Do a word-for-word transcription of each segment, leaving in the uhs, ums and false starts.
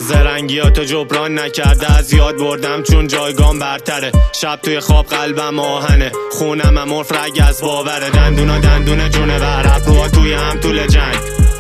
زرنگیاتو جبران نکرده از یاد بردم چون جایگام برتره. شب توی خواب قلبم آهنه، خونم هم عرف رگ از باوره. دندونا دندونه جونه ور، ابروها توی هم طول جنگ.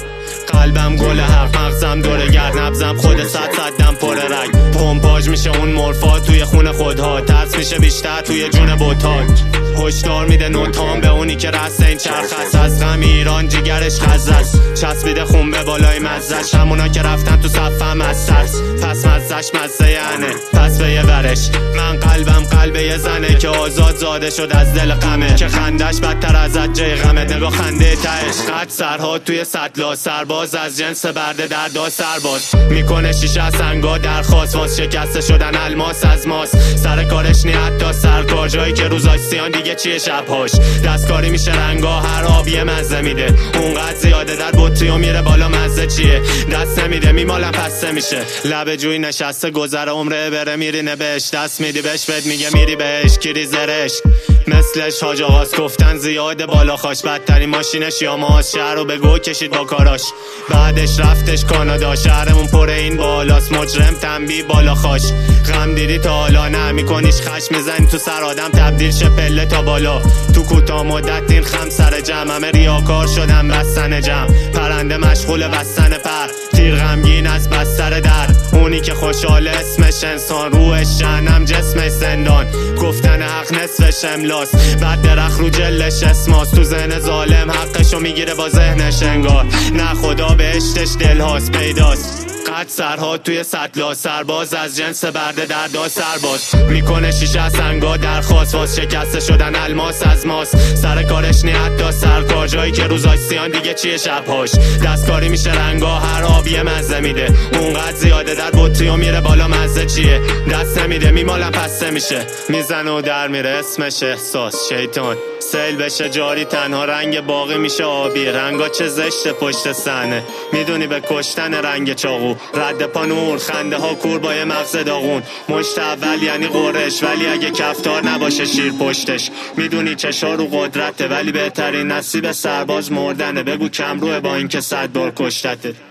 قلبم گل حق، مغزم دوره گرد، نبزم خود صد صدم پر رگ. پمپاژ میشه اون مرفا توی خون خودها، ترس میشه بیشتر توی جون بوتاک. هشدار میده نوتام به اونی که رسته این چرخ است. از غم ایران جگرش خزه است، چسبیده خون به بالای مزش. همونا که رفتن تو صفم از ترس، پس مزش مزه ینه پس به یه ورش. من قلبم قلب یه زنه که آزاد زاده شد از دل غمه، که خندش بدتر از عجه غمه. نگاه خنده تهش قد سرها توی سطلا، سرباز از جنس برده در دا سرباز. میکنه شیشه از سنگا درخواست، واس شکسته شدن الماس از ماس. سر کارش نی حتی سرکار، جایی که روزاش سیان دیگه چیه شبهاش. دستکاری میشه رنگا هر آبیه مزه میده، اونقدر زیاده در بطری و میره بالا مزه چیه. دست نمیده میمالم پسته میشه، لب جوی نشسته گذر عمره بره میرینه بهش. دست میدی بهش بد میگه میری بهش، کیری زرش مثلش حاج آقاس گفتن زیاده بالا خاش. بدترین ماشینش یا ماست، شهر رو به گو کشید با کاراش. بعدش رفتش کانادا، شهرمون پر این بالاست. مجرم تنبیه بالا خاش، غم دیدی تا حالا نه میکنیش خش. میزنی تو سر آدم تبدیل شه پله تا بالا. تو کوتاه مدت این خم سر جمع، همه ریاکار شدم بستن جمع. پرنده مشغول بستن پر، تیر غمگین از بستر در. اونی که خوشحال اسمش انسان، روحش جهنم جسمش زندان. گفتن حق نصفش املاس، بعد درخت رو جلش اسماس. تو ذهن ظالم حقشو میگیره با ذهنش انگار، نه خدا بهشتش دلهاست پیداست. قد سرها توی سطلا، سرباز از جنس برده در دا سرباز. میکنه شیشه از سنگا درخواست، واس شکسته شدن الماس از ماس. سر کارش نی حتی سرکار، جایی که روزاش سیان دیگه چیه شبهاش. دستکاری میشه رنگا هر آبیه مزه میده، اونقدر زیاده در بطری و میره بالا مزه چیه. دست نمیده میمالم پسته میشه، میزنه و در میره اسمش احساس. شیطان سیل بشه جاری، تنها رنگ باقی میشه آبی. رنگا چه زشته پشت صحنه، میدونی به کشتن رنگ چاقو. رد پا نور، خنده ها کور با یه مغز داغون. مشت اول یعنی قرش، ولی اگه کفتار نباشه شیر پشتش. میدونی چشا رو قدرته، ولی بهترین نصیب سرباز مردنه. بگو کم روه با اینکه صد بار کشتته.